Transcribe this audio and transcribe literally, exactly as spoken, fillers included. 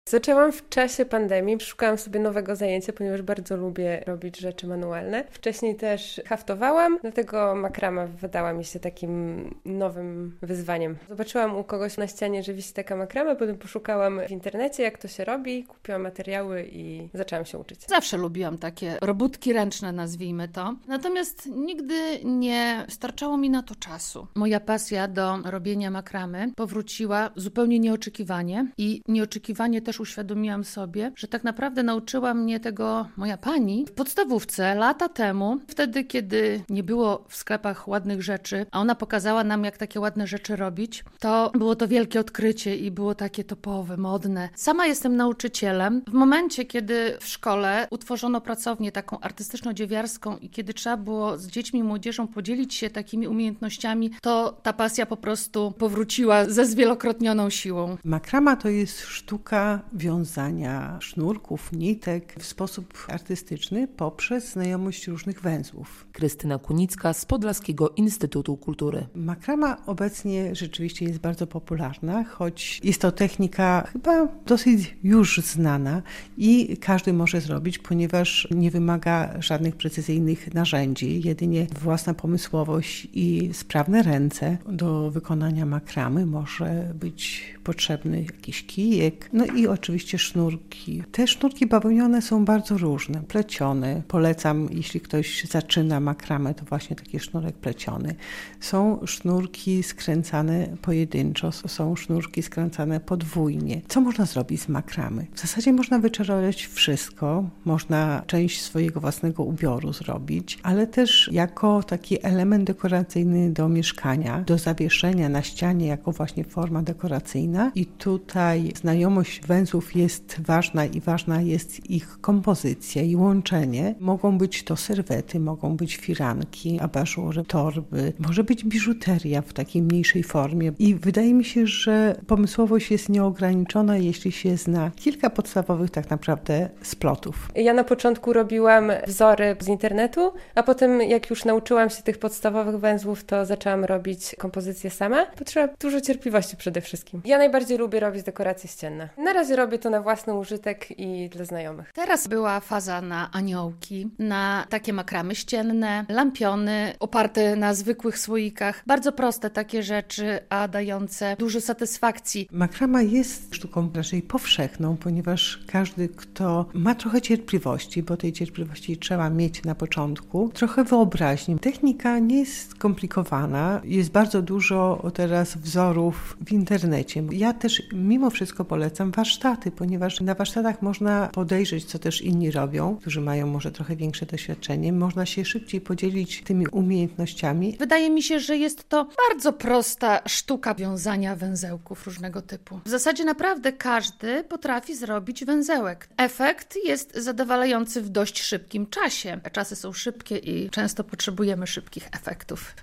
Zaczęłam w czasie pandemii, szukałam sobie nowego zajęcia, ponieważ bardzo lubię robić rzeczy manualne. Wcześniej też haftowałam, dlatego makrama wydała mi się takim nowym wyzwaniem. Zobaczyłam u kogoś na ścianie, że wisi taka makrama, potem poszukałam w internecie, jak to się robi, kupiłam materiały i zaczęłam się uczyć. Zawsze lubiłam takie robótki ręczne, nazwijmy to. Natomiast nigdy nie starczało mi na to czasu. Moja pasja do robienia makramy powróciła zupełnie nieoczekiwanie i nieoczekiwanie też uświadomiłam sobie, że tak naprawdę nauczyła mnie tego moja pani w podstawówce lata temu, wtedy kiedy nie było w sklepach ładnych rzeczy, a ona pokazała nam, jak takie ładne rzeczy robić. To było to wielkie odkrycie i było takie topowe, modne. Sama jestem nauczycielem. W momencie, kiedy w szkole utworzono pracownię taką artystyczno-dziewiarską i kiedy trzeba było z dziećmi i młodzieżą podzielić się takimi umiejętnościami, to ta pasja po prostu powróciła ze zwielokrotnioną siłą. Makrama to jest sztuka wiązania sznurków, nitek w sposób artystyczny poprzez znajomość różnych węzłów. Krystyna Kunicka z Podlaskiego Instytutu Kultury. Makrama obecnie rzeczywiście jest bardzo popularna, choć jest to technika chyba dosyć już znana i każdy może zrobić, ponieważ nie wymaga żadnych precyzyjnych narzędzi, jedynie własna pomysłowość i sprawne ręce. Do wykonania makramy może być potrzebny jakiś kijek, no i oczywiście sznurki. Te sznurki bawełniane są bardzo różne, plecione. Polecam, jeśli ktoś zaczyna makramę, to właśnie taki sznurek pleciony. Są sznurki skręcane pojedynczo, są sznurki skręcane podwójnie. Co można zrobić z makramy? W zasadzie można wyczarować wszystko, można część swojego własnego ubioru zrobić, ale też jako taki element dekoracyjny do mieszkania, do zawieszenia na ścianie jako właśnie forma dekoracyjna i tutaj znajomość węzłów jest ważna i ważna jest ich kompozycja i łączenie. Mogą być to serwety, mogą być firanki, abażury, torby, może być biżuteria w takiej mniejszej formie i wydaje mi się, że pomysłowość jest nieograniczona, jeśli się zna kilka podstawowych tak naprawdę splotów. Ja na początku robiłam wzory z internetu, a potem jak już nauczyłam się tych podstawowych węzłów, to zaczęłam robić kompozycję sama. Potrzeba dużo cierpliwości przede wszystkim. Ja najbardziej lubię robić dekoracje ścienne. Na razie robię to na własny użytek i dla znajomych. Teraz była faza na aniołki, na takie makramy ścienne, lampiony oparte na zwykłych słoikach. Bardzo proste takie rzeczy, a dające dużo satysfakcji. Makrama jest sztuką raczej powszechną, ponieważ każdy, kto ma trochę cierpliwości, bo tej cierpliwości trzeba mieć na początku, trochę wyobraźni. Technika nie jest skomplikowana, jest bardzo dużo teraz wzorów w internecie. Ja też mimo wszystko polecam warsztaty, ponieważ na warsztatach można podejrzeć, co też inni robią, którzy mają może trochę większe doświadczenie. Można się szybciej podzielić tymi umiejętnościami. Wydaje mi się, że jest to bardzo prosta sztuka wiązania węzełków różnego typu. W zasadzie naprawdę każdy potrafi zrobić węzełek. Efekt jest zadowalający w dość szybkim czasie. Czasy są szybkie i często potrzebujemy szybkich efektów.